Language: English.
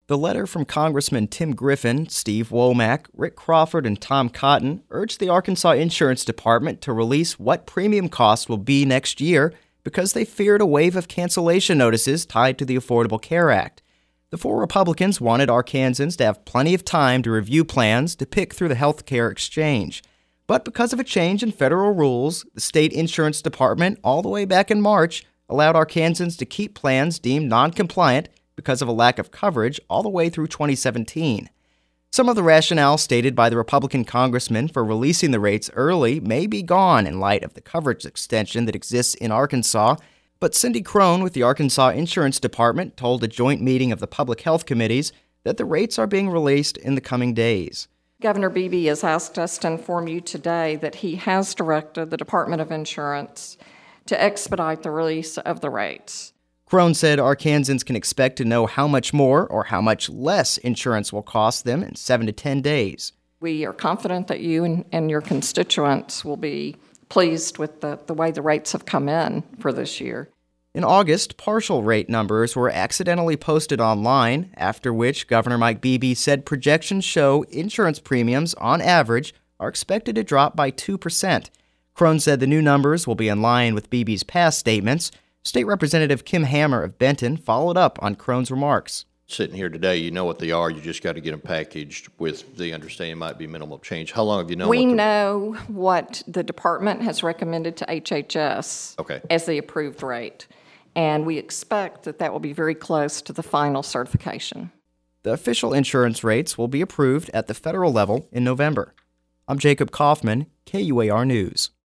The letter from Congressman Tim Griffin, Steve Womack, Rick Crawford, and Tom Cotton urged the Arkansas Insurance Department to release what premium costs will be next year because they feared a wave of cancellation notices tied to the Affordable Care Act. The four Republicans wanted Arkansans to have plenty of time to review plans to pick through the health care exchange. But because of a change in federal rules, the state insurance department, all the way back in March, allowed Arkansans to keep plans deemed non-compliant because of a lack of coverage all the way through 2017. Some of the rationale stated by the Republican congressman for releasing the rates early may be gone in light of the coverage extension that exists in Arkansas, but Cindy Crone with the Arkansas Insurance Department told a joint meeting of the Public Health Committees that the rates are being released in the coming days. Governor Beebe has asked us to inform you today that he has directed the Department of Insurance to expedite the release of the rates. Crone said Arkansans can expect to know how much more or how much less insurance will cost them in 7 to 10 days. We are confident that you and your constituents will be pleased with the way the rates have come in for this year. In August, partial rate numbers were accidentally posted online, after which Governor Mike Beebe said projections show insurance premiums, on average, are expected to drop by 2%. Crone said the new numbers will be in line with Beebe's past statements. State Representative Kim Hammer of Benton followed up on Crone's remarks. Sitting here today, you know what they are. You just got to get them packaged with the understanding might be minimal change. How long have you known? We know what the department has recommended to HHS as the approved rate, and we expect that will be very close to the final certification. The official insurance rates will be approved at the federal level in November. I'm Jacob Kaufman, KUAR News.